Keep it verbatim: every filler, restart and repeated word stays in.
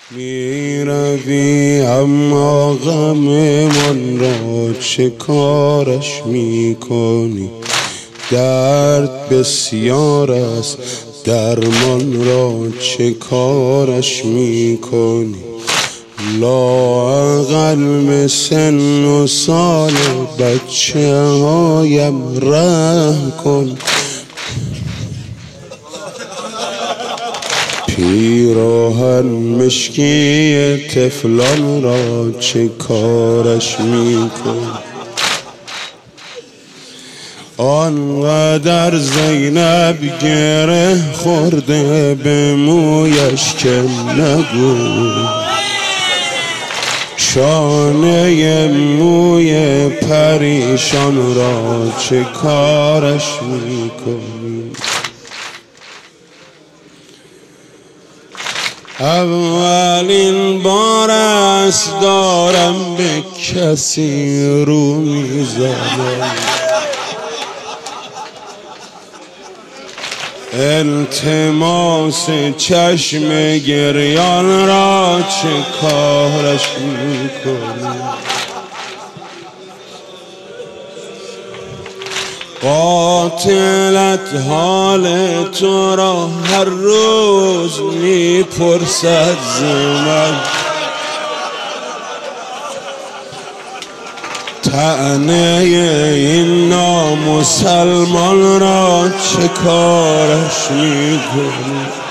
می روی اما غم من را چه کارش می کنی؟ درد بسیار است درمان را چه کارش می کنی؟ لااقل سن و سال بچه هایم رحم کن. پیراهن مشکی طفلان را چه کارش می کن؟ آنقدر زینب گره خورده به مویش که نگو شانه موی پریشان را چه کارش می کنی؟ اولین بار است دارم به کسی رو میزنم، التماس چشم گریان را چه کارش میکنی؟ قاتلت حال تو را هر روز میپرسد ز من، طعنه این نامسلمان را چه کارش میکنی؟